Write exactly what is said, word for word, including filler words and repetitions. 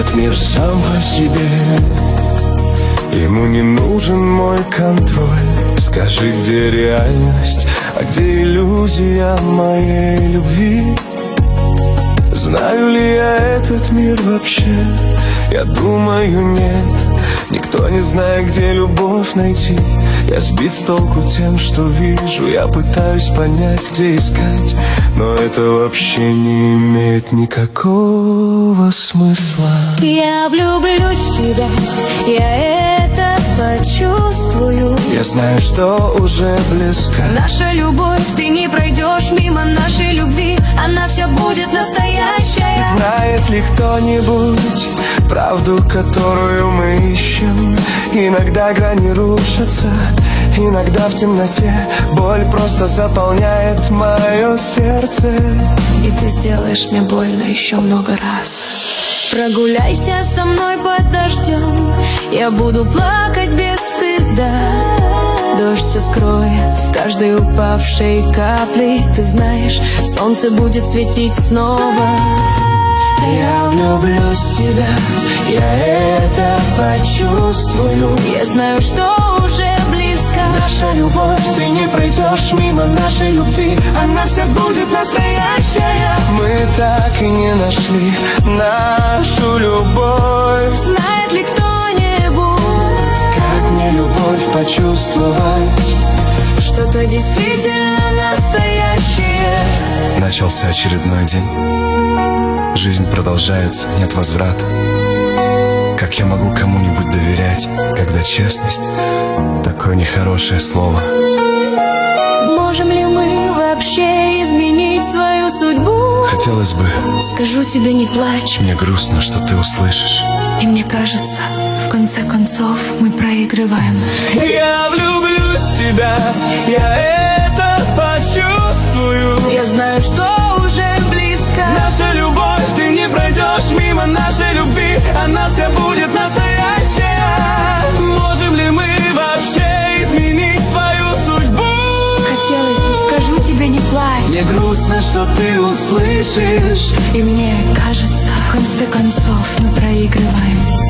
этот мир сам по себе. Ему не нужен мой контроль. Скажи, где реальность, а где иллюзия моей любви? Знаю ли я этот мир вообще? Я думаю, нет. Никто не знает, где любовь найти. Я сбит с толку тем, что вижу. Я пытаюсь понять, где искать, но это вообще не имеет никакого смысла. Я влюблюсь в тебя, я это почувствую. Я знаю, что уже близко наша любовь, ты не пройдешь мимо нашей любви. Она вся будет настоящая. Знает ли кто-нибудь правду, которую мы ищем? Иногда грани рушатся, иногда в темноте боль просто заполняет мое сердце. И ты сделаешь мне больно еще много раз. Прогуляйся со мной под дождем, я буду плакать без стыда. Дождь все скроет с каждой упавшей каплей. Ты знаешь, солнце будет светить снова. Я влюблюсь в тебя, я это почувствую. Я знаю, что уже близко наша любовь, ты не пройдешь мимо нашей любви. Она вся будет настоящая. Мы так и не нашли нашу любовь. Знает ли кто-нибудь, как мне любовь почувствовать? Что-то действительно настоящее. Начался очередной день. Жизнь продолжается, нет возврата. Как я могу кому-нибудь доверять, когда честность — такое нехорошее слово? Можем ли мы вообще изменить свою судьбу? Хотелось бы. Скажу тебе, не плачь. Мне грустно, что ты услышишь. И мне кажется, в конце концов мы проигрываем. Я влюблюсь в тебя, я это почувствую. Я знаю, что уже близко наша любовь, ты не пройдешь мимо нашей любви. Она вся будет настоящая. Можем ли мы вообще изменить свою судьбу? Хотелось бы, скажу тебе, не плачь. Мне грустно, что ты услышишь. И мне кажется, в конце концов мы проигрываем.